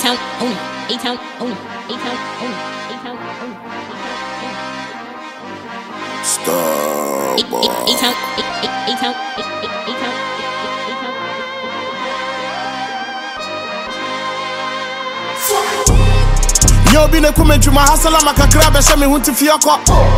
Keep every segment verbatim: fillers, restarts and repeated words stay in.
A-Town, own it. A-Town, own it. A-Town, own it. A-Town, own it. Starboy. A-Town, A-Town, A-Town. Yo, been a comment to my hustle, I'm a crab and show me who to fioko.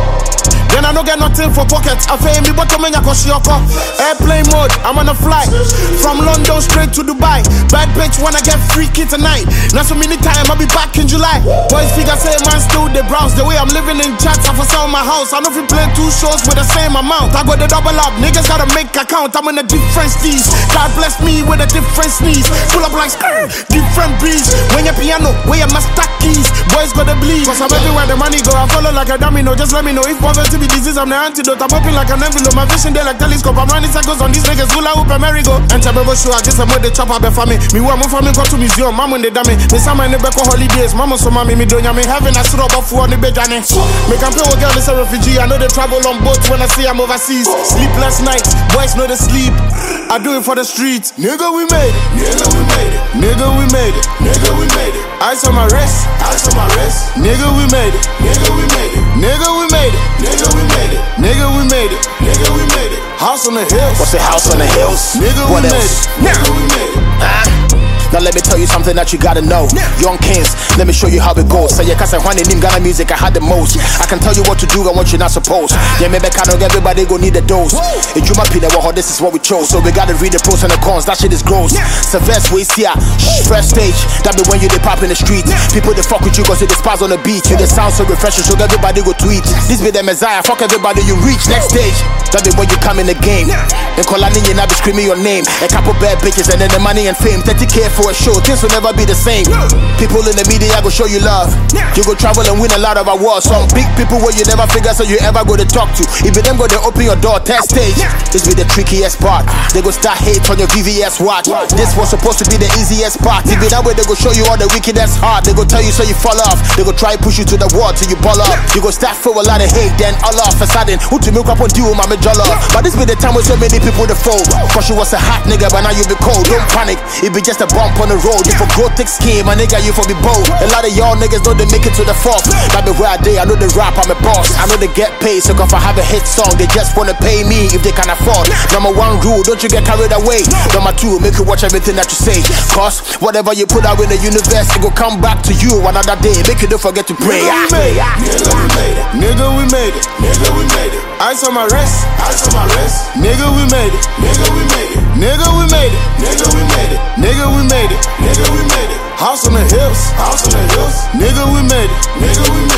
Then I don't get nothing for pockets. I feel me, but I'm in a Koshioko. Airplane mode, I'm on a flight from London straight to Dubai. Bad bitch wanna get freaky tonight. Not so many time, I'll be back in July. Boys figure say man still they browse. The way I'm living in chats, I for sell my house. I know if you play two shows with the same amount. I got the double up, niggas gotta make account. I'm in a different steez. God bless me with a different sneeze. Pull up like skrr, different beats. When your piano, where your master keys. Boys gotta bleed. Cause I'm everywhere the money go. I follow like a domino. Just let me know if poverty be disease, I'm the antidote. I'm open like an envelope. My vision there like telescope. I'm running circles on these niggas. Hula hoop Amerigo. And Chabebo show. I just am with the chopper be for me. Me want more for me go to museum. Mama when they dame. Me sama in the back holidays. Mama so mommy me donya me having a syrup of food on the bed jane. Me can pay a girl is a refugee. I know they travel on boats when I see I'm overseas. Sleepless nights. Boys know they sleep. I do it for the streets. Nigga we made it. Nigga we made it. Nigga we made it. Nigga we made it. Ice on my wrist. Ice on my wrist. Nigga we made it. Nigga we made it. Nigga we made it. Nigga we made it. Nigga we made it. Nigga we made it. House on the hills. What's the house on the hills? Nigga what we else? made it. Nigga we made it. Uh, now let me tell you something that you gotta know. Young Kings, let me show you how it goes. Say you can't say one in Ghana music, I had the most. I can tell you what to do and what you're not supposed. Yeah, maybe kind of everybody go need a dose. In Juma Pina, well, this is what we chose. So we gotta read the pros and the cons. That shit is gross. So first we see ya, first stage. That be when you they pop in the street. People they fuck with you cause you they spaz on the beat. You they sound so refreshing, so everybody go tweet. This be the Messiah, fuck everybody you reach. Next stage, that be when you come in the game. And Kolani you not be screaming your name. A couple bad bitches and then the money and fame. thirty K for a show, things will never be the same. People in the media go show you love. You go travel and win a lot of awards. Some big people where you never figure so you ever go to talk to. If you them go to open your door, test stage. This be the trickiest part. They go start hate on your V V S watch. This was supposed to be the easiest part. If you that way they go show you all the wickedest heart. They go tell you so you fall off. They go try push you to the wall till you ball up. You go start feel a lot of hate, then all off a sudden. Who to milk up on you, mama jollof. But this be the time where so many people to fold. Cause you was a hot nigga, but now you be cold. Don't panic, it be just a bump on the road. You for grow thick skin, my nigga, you for be bold. A lot of y'all niggas know they make it to the fourth. That be where I day, I know they rap, I'm a boss. I know they get paid, so if I have a hit song, they just wanna pay me if they can afford. Number one rule, don't you get carried away. Number two, make you watch everything that you say. Cause whatever you put out in the universe, it go come back to you another day. Make you don't forget to pray. Nigga we made it. Nigga we made it. Nigga we made it. Nigga we made it. Ice on my wrist. Ice on my wrist. Nigga we made it. Nigga we made it. Nigga we made it. Nigga we made it. Nigga we made it. Nigga we made it. House on the hills. House on the hills. Nigga we made it. Nigga we made it.